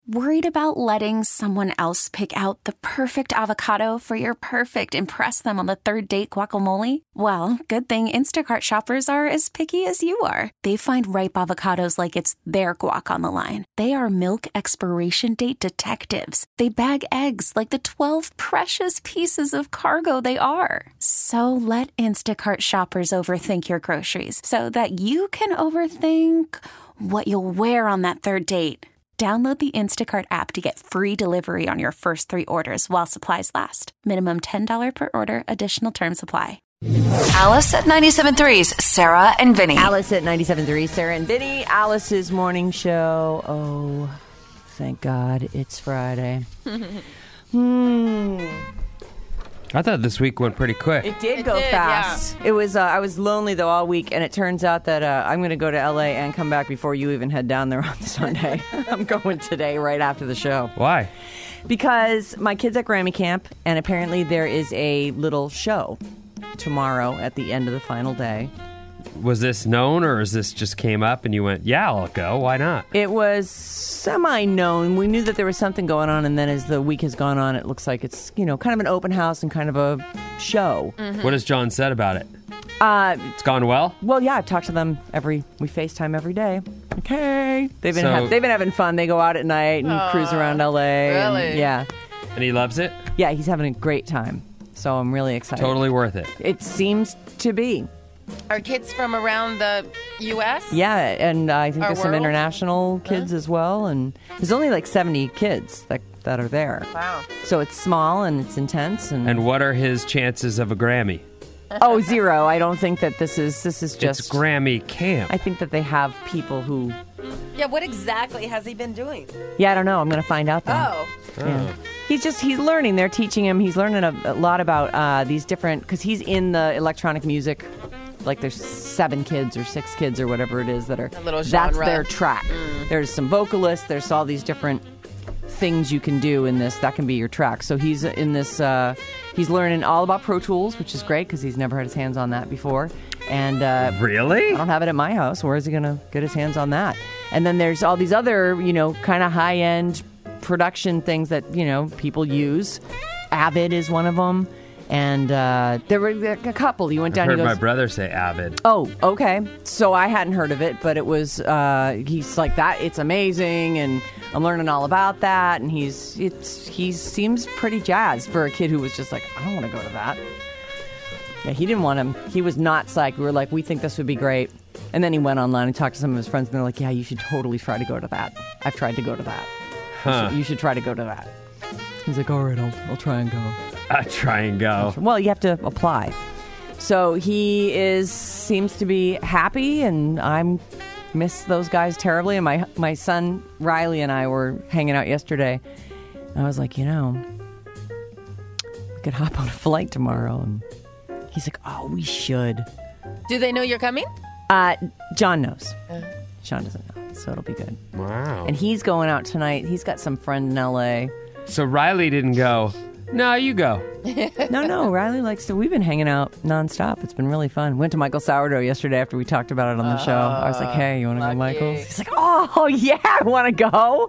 Worried about letting someone else pick out the perfect avocado for your perfect impress them on the third date guacamole? Well, good thing Instacart shoppers are as picky as you are. They find ripe avocados like it's their guac on the line. They are milk expiration date detectives. They bag eggs like the 12 precious pieces of cargo they are. So let Instacart shoppers overthink your groceries so that you can overthink what you'll wear on that third date. Download the Instacart app to get free delivery on your first 3 orders while supplies last. Minimum $10 per order. Additional terms apply. Alice at 97.3's Sarah and Vinny. Alice at 97.3, Sarah and Vinny. Alice's morning show. Oh, thank God it's Friday. I thought this week went pretty quick. It did go fast. Yeah. It was. I was lonely though all week, and it turns out that I'm going to go to LA and come back before you even head down there on Sunday. I'm going today, right after the show. Why? Because my kid's at Grammy Camp, and apparently there is a little show tomorrow at the end of the final day. Was this known, or is this just came up and you went, yeah, I'll go, why not? It was semi-known. We knew that there was something going on, and then as the week has gone on, it looks like it's, kind of an open house and kind of a show. Mm-hmm. What has John said about it? It's gone well? Well, yeah, I've talked to them we FaceTime every day. Okay. They've been having fun. They go out at night and cruise around LA. Really? And he loves it? Yeah, he's having a great time. So I'm really excited. Totally worth it. It seems to be. Are kids from around the U.S.? Yeah, and I think there's some international kids as well. And there's only like 70 kids that are there. Wow. So it's small and it's intense. And what are his chances of a Grammy? Oh, 0. I don't think that this is just... It's Grammy Camp. I think that they have people who... Yeah, what exactly has he been doing? Yeah, I don't know. I'm going to find out, though. Oh. Yeah. He's learning. They're teaching him. He's learning a lot about these different... Because he's in the electronic music... Like there's 7 kids or 6 kids or whatever it is that are... A little genre. That's their track. There's some vocalists. There's all these different things you can do in this. That can be your track. So he's in this... he's learning all about Pro Tools, which is great because he's never had his hands on that before. And really? I don't have it at my house. Where is he going to get his hands on that? And then there's all these other, kind of high-end production things that, people use. Avid is one of them. And there were a couple. You went down. I heard my brother say Avid. Oh, okay. So I hadn't heard of it, but it was. He's like that. It's amazing, and I'm learning all about that. And he seems pretty jazzed for a kid who was just like, I don't want to go to that. Yeah, he didn't want him. He was not psyched. We were like, we think this would be great. And then he went online and talked to some of his friends, and they're like, yeah, you should totally try to go to that. I've tried to go to that. Huh. You should try to go to that. He's like, all right, I'll try and go. I try and go. Well, you have to apply. So he seems to be happy, and I miss those guys terribly. And my son Riley and I were hanging out yesterday. And I was like, we could hop on a flight tomorrow. And he's like, oh, we should. Do they know you're coming? John knows. Sean doesn't know, so it'll be good. Wow. And he's going out tonight. He's got some friend in L.A. So Riley didn't go, no, you go. No, Riley likes to. We've been hanging out nonstop. It's been really fun. Went to Michael Sourdough yesterday after we talked about it on the show. I was like, hey, you want to go, Michael? He's like, oh, yeah, I want to go.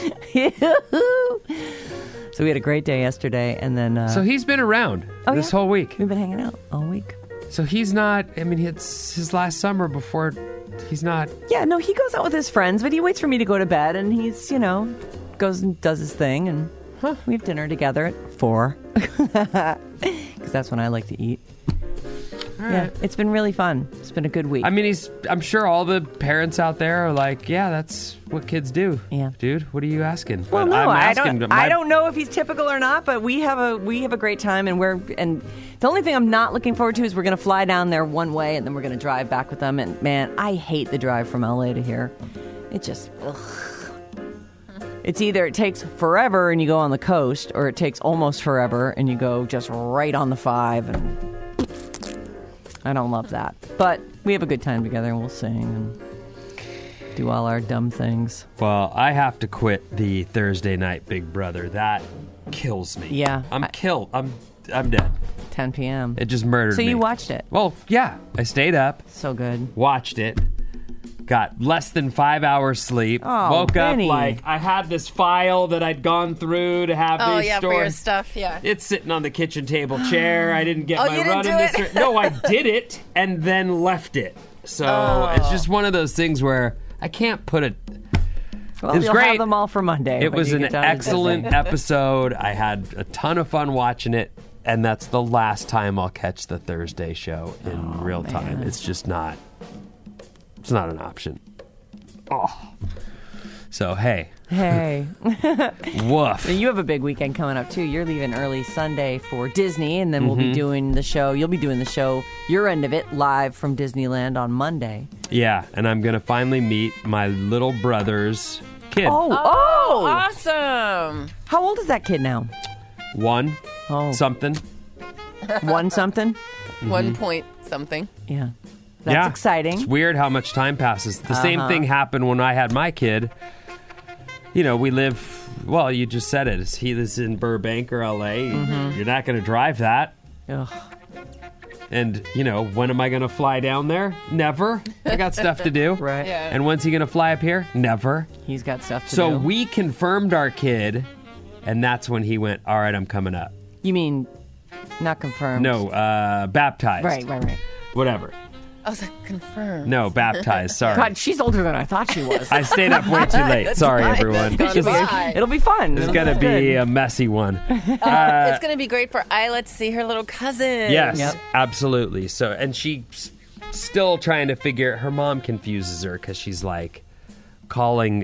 So we had a great day yesterday. And then. So he's been around this whole week. We've been hanging out all week. So he's not, it's his last summer before he's not. Yeah, no, he goes out with his friends, but he waits for me to go to bed, and he's, goes and does his thing, and we have dinner together at 4. Because that's when I like to eat. Yeah, it's been really fun. It's been a good week. I'm sure all the parents out there are like, yeah, that's what kids do. Yeah. Dude, what are you asking? Well, no, I don't know if he's typical or not, but we have a great time, and the only thing I'm not looking forward to is we're going to fly down there one way, and then we're going to drive back with them, and man, I hate the drive from LA to here. It just, ugh. It's either it takes forever and you go on the coast, or it takes almost forever and you go just right on the 5, and I don't love that. But we have a good time together, and we'll sing and do all our dumb things. Well, I have to quit the Thursday night Big Brother. That kills me. Yeah. I'm killed. I'm dead. 10 p.m. It just murdered me. So you watched it? Well, yeah. I stayed up. So good. Watched it. got less than 5 hours sleep. Oh, Woke Benny. up like I had this file that I'd gone through to have Oh, these yeah, stored. for your stuff, yeah. It's sitting on the kitchen table chair. I didn't get Oh, my you didn't run do in this. it? No, I did it and then left it. So it's just one of those things where I can't put it. Well, It was you'll great. have them all for Monday. It when was you an get down to excellent Disney. episode. I had a ton of fun watching it, and that's the last time I'll catch the Thursday show in real time. It's just not. It's not an option. Oh. So hey, Hey. woof. You have a big weekend coming up, too. You're leaving early Sunday for Disney, and then we'll Mm-hmm. be doing the show. You'll be doing the show, your end of it, live from Disneyland on Monday. Yeah, and I'm gonna finally meet my little brother's kid. Oh! Awesome. How old is that kid now? One something. One something? 1 point something. Yeah. That's Yeah. exciting. It's weird how much time passes. The same thing happened when I had my kid. You know, we live, well, you just said it. He lives in Burbank or LA. You're not going to drive that. Ugh. And, you know, when am I going to fly down there? Never. I got stuff to do. Right. Yeah. And when's he going to fly up here? Never. He's got stuff to So do. we confirmed our kid, and that's when he went, all right, I'm coming up. You mean not confirmed? No, baptized. Right. Whatever. I was like, confirmed. No, baptized. Sorry. God, she's older than I thought she was. I stayed up way too late. Sorry, fine. everyone. That's This gonna is- be fine. It'll be fun. It's It'll going to good. be a messy one. It's going to be great for Isla to see her little cousin. Yes, Yep. absolutely. So, and she's still trying to figure. Her mom confuses her because she's like calling.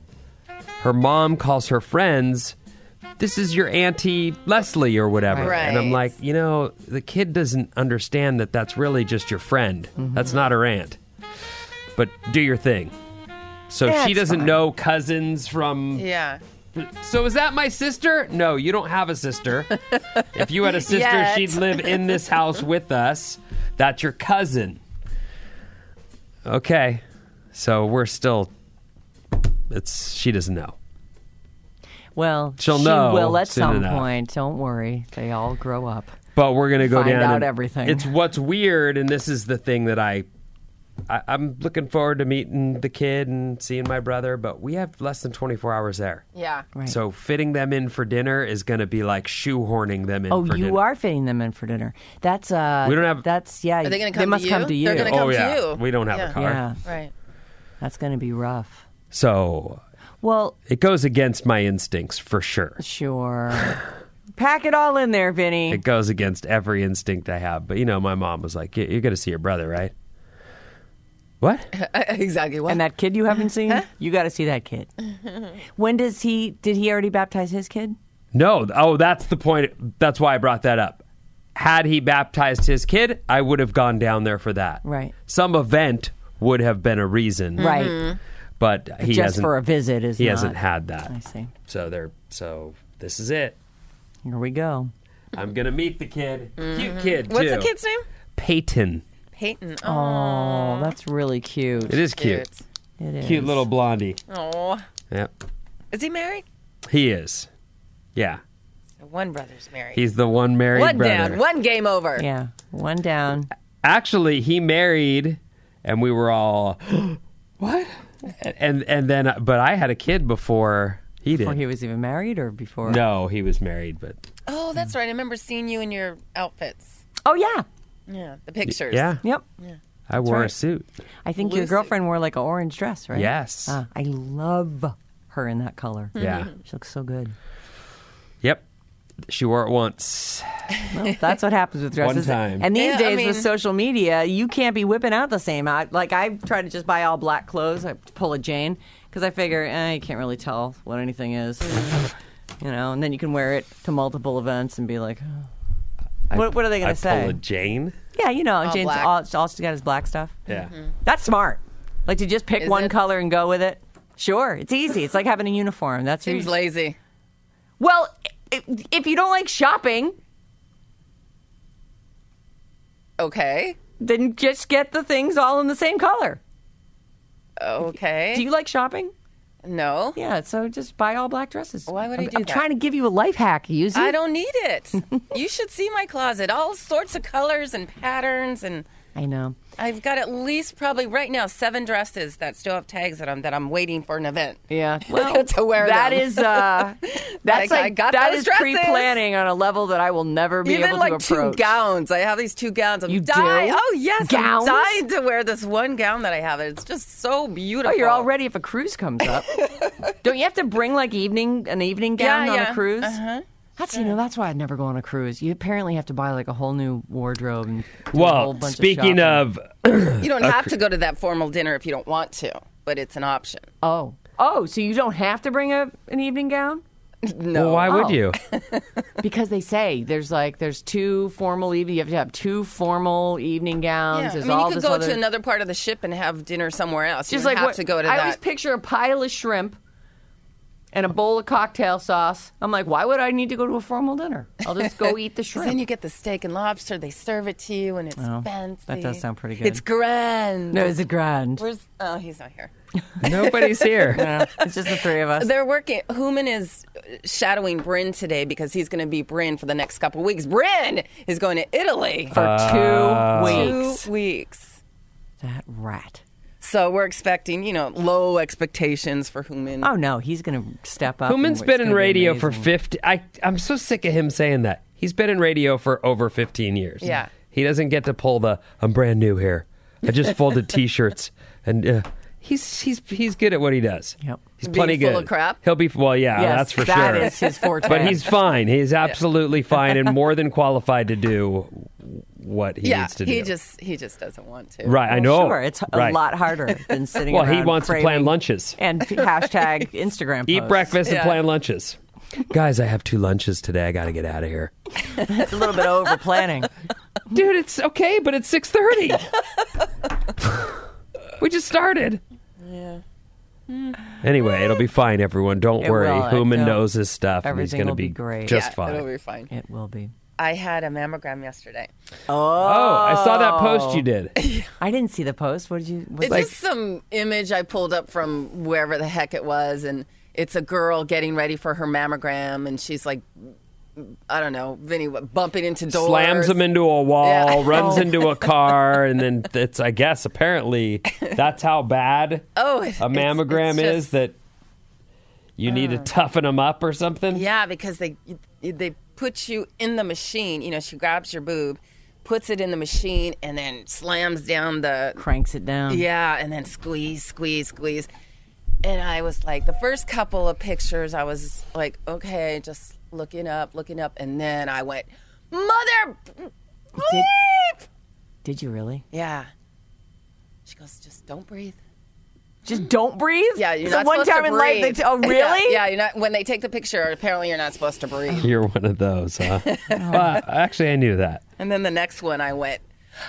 Her mom calls her friends. This is your Auntie Leslie or whatever. Right. And I'm like, you know, the kid doesn't understand that that's really just your friend. That's not her aunt. But do your thing. So Yeah, she it's doesn't fine. know cousins from. Yeah. So is that my sister? No, you don't have a sister. If you had a sister, Yet. she'd live in this house with us. That's your cousin. Okay. So we're still. She doesn't know. Well, She'll she know will at soon some enough. point. Don't worry. They all grow up. But we're gonna go Find down out and- everything. It's what's weird, and this is the thing that I'm looking forward to meeting the kid and seeing my brother. But we have less than 24 hours there. Yeah. Right. So fitting them in for dinner is going to be like shoehorning them in. Oh, for you dinner. are fitting them in for dinner. That's We don't have- That's yeah. Are they going to They come must to you? come to you. They're going to come Oh, to yeah. you. We don't have a car. Yeah, Right. that's going to be rough. So Well, it goes against my instincts for sure. sure. Pack it all in there, Vinny. It goes against every instinct I have. But, you know, my mom was like, you're going to see your brother, right? What? Exactly. What? And that kid you haven't seen, you got to see that kid. When did he already baptize his kid? No. Oh, that's the point. That's why I brought that up. Had he baptized his kid, I would have gone down there for that. Right. Some event would have been a reason. Right. But he Just hasn't. for a visit is he not. hasn't had that. I see. So this is it. Here we go. I'm gonna meet the kid. Cute kid too. What's the kid's name? Peyton. Peyton. Oh, that's really cute. It is cute. It is. Cute little blondie. Oh. Yep. Is he married? He is. Yeah. One brother's married. He's the one married one brother. down. One game over. Yeah, one down. Actually, he married, and we were all, what? And then, but I had a kid before he did. Before he was even married, or before? No, he was married, but Oh, that's right. I remember seeing you in your outfits. Oh yeah. Yeah, the pictures. yeah, Yep. I wore a right. suit. I think your Lucy. girlfriend wore like an orange dress, right? Yes. I love her in that color. Yeah. She looks so good. Yep. She wore it once. Well, that's what happens with dresses. time. And these Yeah, I days mean- with social media, you can't be whipping out the same. I try to just buy all black clothes. I pull a Jane because I figure you can't really tell what anything is. You know, and then you can wear it to multiple events and be like, what are they going I to say? pull a Jane. Yeah, you know, Jane's black. all she got is black stuff. Yeah. That's smart. Like to just pick Is one it? color and go with it. Sure, it's easy. It's like having a uniform. That's Seems lazy. well, if you don't like shopping, Okay. then just get the things all in the same color. Okay. Do you like shopping? No. Yeah, so just buy all black dresses. Why would I I'm do that? trying to give you a life hack. Use it. I don't need it. You should see my closet. All sorts of colors and patterns and I know. I've got at least probably right now 7 dresses that still have tags on them that I'm waiting for an event. Yeah, well, to wear that them. is that's I like got that those is dresses. pre-planning on a level that I will never be Even able like to approach. 2 gowns. I have these 2 gowns. I'm You dying. do? Oh yes, Gowns? I'm dying to wear this one gown that I have. It's just so beautiful. Oh, you're all ready if a cruise comes up. Don't you have to bring like an evening gown on a cruise? Uh-huh. That's why I'd never go on a cruise. You apparently have to buy like a whole new wardrobe and do a whole Well, bunch speaking of You don't have to go to that formal dinner if you don't want to, but it's an option. Oh, so you don't have to bring an evening gown? No. Well, why would Oh. you? Because they say there's 2 formal evening. You have to have 2 formal evening gowns. Yeah. I There's mean, all you could this go other... to another part of the ship and have dinner somewhere else. You Just don't like have what, to go to I that. always picture a pile of shrimp and a bowl of cocktail sauce. I'm like, why would I need to go to a formal dinner? I'll just go eat the 'Cause shrimp. then you get the steak and lobster. They serve it to you, and it's fancy. that does sound pretty good. It's grand. No, is it grand? Oh, he's not here. Nobody's here. No, it's just the 3 of us. They're working. Human is shadowing Bryn today because he's going to be Bryn for the next couple of weeks. Bryn is going to Italy For 2 weeks. 2 weeks. That rat. So we're expecting, low expectations for Human. Oh, no, he's going to step up. Human's and it's been in gonna be radio for amazing. 50. I'm so sick of him saying that. He's been in radio for over 15 years. Yeah. He doesn't get to pull I'm brand new here. I just folded T-shirts, and he's good at what he does. Yep. He's plenty Being good. full of crap? He'll be Yes, that's for that sure. is his forte. But he's fine. He's absolutely fine and more than qualified to do what he needs to do. he just doesn't want to. Right, I know. Sure, it's a Right. lot harder than sitting Well, around he wants to plan framing lunches. and hashtag Instagram Eat posts. breakfast and Yeah. plan lunches. Guys, I have 2 lunches today. I got to get out of here. It's a little bit over planning. Dude, it's okay, but it's 6:30. We just started. Yeah. Anyway, it'll be fine, everyone. Don't It worry. will. Human No. knows his stuff. And he's Everything going to will be great. just Yeah, fine. it'll be fine. It will be. I had a mammogram yesterday. Oh, I saw that post you did. I didn't see the post. What did you? It's just some image I pulled up from wherever the heck it was, and it's a girl getting ready for her mammogram, and she's like, I don't know, Vinny, bumping into doors. Slams him into a wall, Yeah. runs into a car, and then it's, I guess, apparently, that's how bad a mammogram it's is, just- that you need to toughen them up or something? Yeah, because they put you in the machine. She grabs your boob, puts it in the machine, and then slams down the... cranks it down. Yeah, and then squeeze. And I was like, the first couple of pictures, I was like, okay, just looking up. And then I went, mother... Did you really? Yeah. She goes, just don't breathe. Just don't breathe. Yeah, you're so not one supposed time to in life. breathe. Oh, really? Yeah, you're not. When they take the picture, apparently you're not supposed to breathe. You're one of those, huh? Well, actually, I knew that. And then the next one, I went,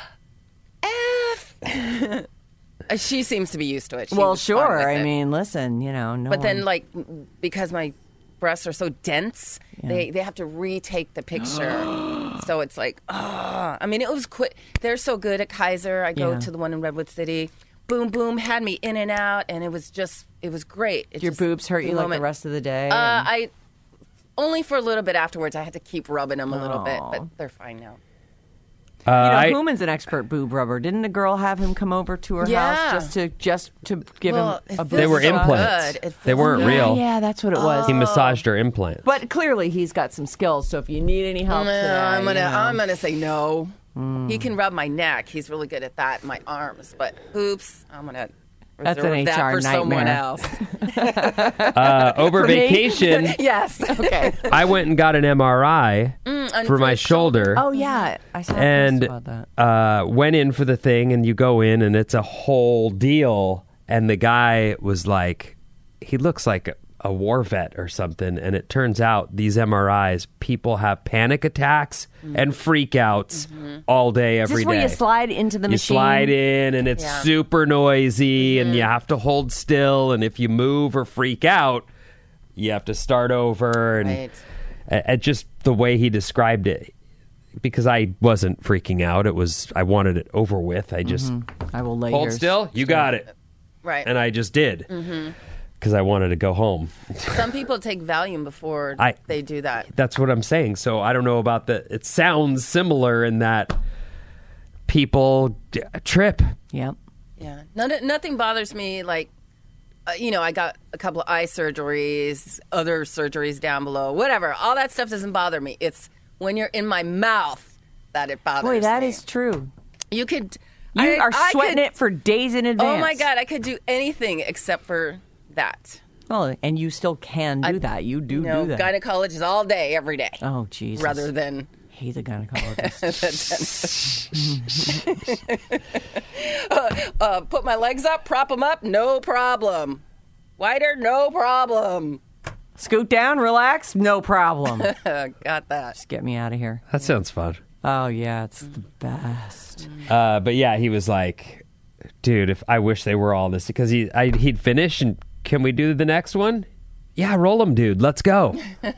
F. She seems to be used to it. She Well, was fine sure. with I it. mean, listen. No. But then, one- like, because my breasts are so dense, they have to retake the picture. So it's like, I mean, it was quick. They're so good at Kaiser. I go Yeah. to the one in Redwood City. Boom, boom, had me in and out, and it was great. It your just- boobs hurt you like the moment. rest of the day. I only for a little bit afterwards. I had to keep rubbing them a little bit, Aw. but they're fine now. Human's an expert boob rubber. Didn't the girl have him come over to her Yeah. house just to give Well, him it a feels They were so implants. good. It They feels weren't good. real. Yeah, that's what it was. He massaged her implants. But clearly, he's got some skills. So if you need any help, today, I'm you know. gonna say no. He can rub my neck. He's really good at that. My arms, but oops, I'm gonna That's an reserve that HR for someone nightmare. else. Over vacation, Yes. Okay. I went and got an MRI for my shoulder. Oh yeah, I saw a and post about that. went in for the thing, and you go in, and it's a whole deal. And the guy was like, he looks like a war vet or something. And it turns out these MRIs, people have panic attacks and freakouts all day, Is every this where day. you slide into the You machine? slide in, and it's Yeah. super noisy, and you have to hold still. And if you move or freak out, you have to start over. And Right. just the way he described it, because I wasn't freaking out. I wanted it over with. I just I will lay hold yours. still. You got it, Right. and I just did because I wanted to go home. Some people take Valium before they do that. That's what I'm saying. So I don't know about the. It sounds similar in that people trip. Yep. Yeah. Nothing bothers me. Like, I got a couple of eye surgeries, other surgeries down below, whatever. All that stuff doesn't bother me. It's when you're in my mouth that it bothers me. Boy, that is true. You could. You are sweating it for days in advance. Oh, my God. I could do anything except for that. Well, and you still can do that. You do do that. Gynecologists all day, every day. Oh, Jesus. Rather than... He's a gynecologist. Put my legs up, prop them up, no problem. Wider, no problem. Scoot down, relax, no problem. Got that. Just get me out of here. That sounds fun. Oh, yeah, it's the best. But yeah, he was like, dude, if I wish they were all this, because he'd finish and can we do the next one? Yeah, roll them, dude. Let's go.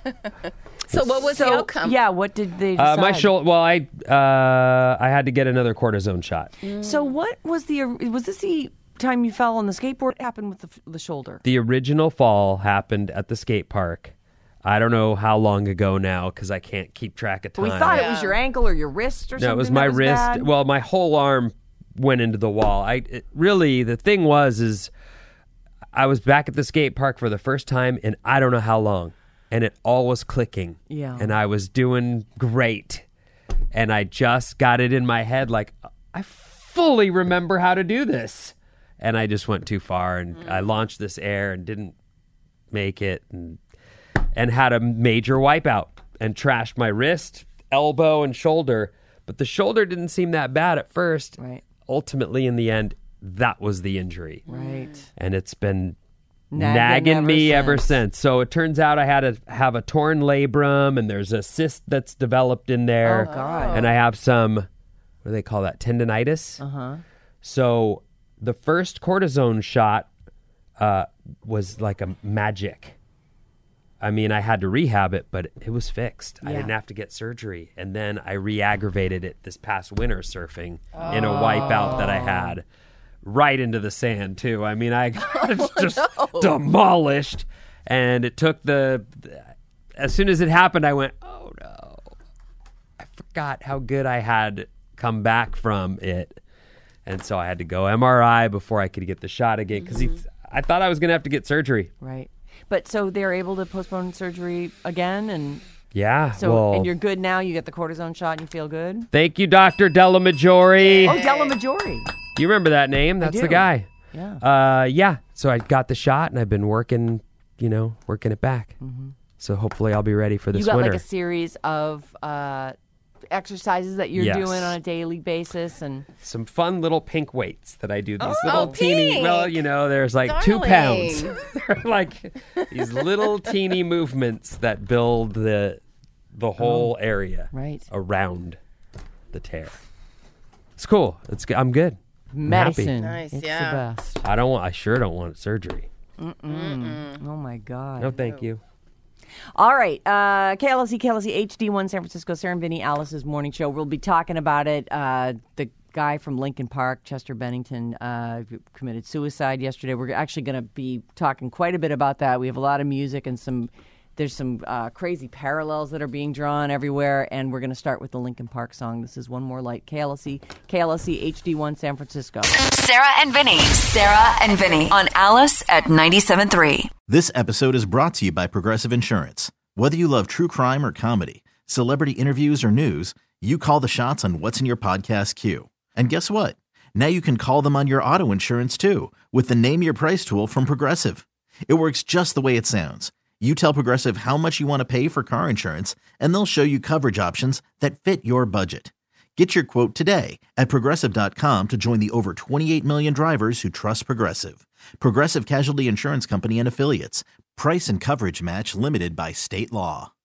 So what was the outcome? Yeah, what did they decide? My shoulder. Well, I had to get another cortisone shot. So what was this the time you fell on the skateboard? What happened with the shoulder? The original fall happened at the skate park. I don't know how long ago now because I can't keep track of time. We thought it was your ankle or your wrist or something. No, it was my wrist. Bad. Well, my whole arm went into the wall. Really, the thing is I was back at the skate park for the first time in I don't know how long. And it all was clicking. Yeah. And I was doing great. And I just got it in my head like, I fully remember how to do this. And I just went too far. And I launched this air and didn't make it. And had a major wipeout. And trashed my wrist, elbow, and shoulder. But the shoulder didn't seem that bad at first. Right. Ultimately, in the end, that was the injury. Right. And it's been... nagging me ever since. So it turns out I had to have a torn labrum, and there's a cyst that's developed in there. Oh, God. And I have some, what do they call that? Tendinitis. Uh-huh. So the first cortisone shot was like a magic. I mean, I had to rehab it, but it was fixed. I didn't have to get surgery. And then I re-aggravated it this past winter surfing in a wipeout that I had. Right into the sand, too. I mean, I got just demolished. And it took as soon as it happened, I went, oh, no. I forgot how good I had come back from it. And so I had to go MRI before I could get the shot again. Because I thought I was going to have to get surgery. Right. But so they're able to postpone surgery again? And yeah. So, and you're good now? You get the cortisone shot and you feel good? Thank you, Dr. Della Maggiore. Oh, Della Maggiore. You remember that name? That's the guy. Yeah. Yeah. So I got the shot, and I've been working it back. Mm-hmm. So hopefully I'll be ready for this winter. You got like a series of exercises that you're doing on a daily basis, and some fun little pink weights that I do. These little pink. teeny. Well, there's like Darling. 2 pounds. They're like these little teeny movements that build the whole area around the tear. It's cool. I'm good. Medicine. Nice, it's yeah. the best. I sure don't want surgery. Oh my God. No, thank you. All right. KLC HD1 San Francisco, Sarah and Vinny, Alice's morning show. We'll be talking about it. The guy from Lincoln Park, Chester Bennington, committed suicide yesterday. We're actually going to be talking quite a bit about that. We have a lot of music and there's some crazy parallels that are being drawn everywhere, and we're going to start with the Lincoln Park song. This is One More Light, KLC HD1 San Francisco. Sarah and Vinny on Alice at 97.3. This episode is brought to you by Progressive Insurance. Whether you love true crime or comedy, celebrity interviews or news, you call the shots on what's in your podcast queue. And guess what? Now you can call them on your auto insurance too with the Name Your Price tool from Progressive. It works just the way it sounds. You tell Progressive how much you want to pay for car insurance, and they'll show you coverage options that fit your budget. Get your quote today at Progressive.com to join the over 28 million drivers who trust Progressive. Progressive Casualty Insurance Company and Affiliates. Price and coverage match limited by state law.